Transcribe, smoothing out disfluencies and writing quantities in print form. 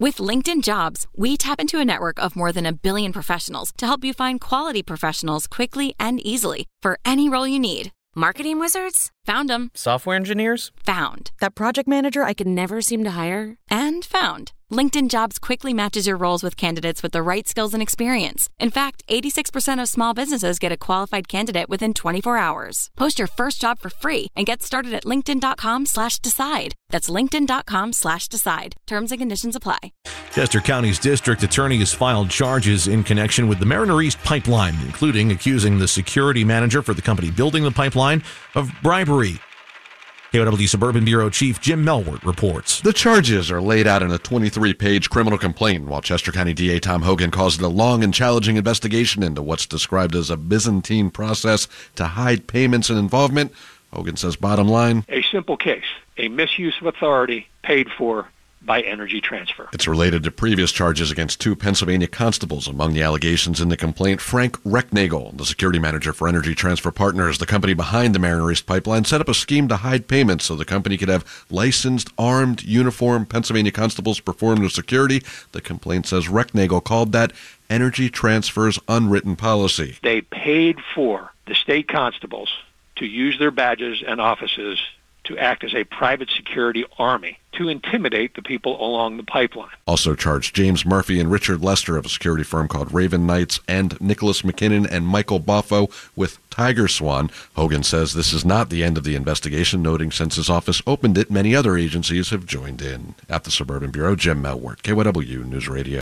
With LinkedIn Jobs, we tap into a network of more than 1 billion professionals to help you find quality professionals quickly and easily for any role you need. Marketing wizards? Found them. Software engineers? Found. That project manager I could never seem to hire? And found. LinkedIn Jobs quickly matches your roles with candidates with the right skills and experience. In fact, 86% of small businesses get a qualified candidate within 24 hours. Post your first job for free and get started at linkedin.com/decide. That's linkedin.com/decide. Terms and conditions apply. Chester County's district attorney has filed charges in connection with the Mariner East pipeline, including accusing the security manager for the company building the pipeline of bribery. KOW Suburban Bureau Chief Jim Melwert reports. The charges are laid out in a 23-page criminal complaint, while Chester County DA Tom Hogan calls it a long and challenging investigation into what's described as a Byzantine process to hide payments and involvement. Hogan says, bottom line, a simple case, a misuse of authority paid for by Energy Transfer. It's related to previous charges against 2 Pennsylvania constables. Among the allegations in the complaint, Frank Recknagel, the security manager for Energy Transfer Partners, the company behind the Mariner East pipeline, set up a scheme to hide payments so the company could have licensed, armed, uniformed Pennsylvania constables perform their security. The complaint says Recknagel called that Energy Transfer's unwritten policy. They paid for the state constables to use their badges and offices to act as a private security army to intimidate the people along the pipeline. Also charged James Murphy and Richard Lester of a security firm called Raven Knights, and Nicholas McKinnon and Michael Boffo with Tiger Swan. Hogan says this is not the end of the investigation, noting since his office opened it, many other agencies have joined in. At the Suburban Bureau, Jim Melwert, KYW News Radio.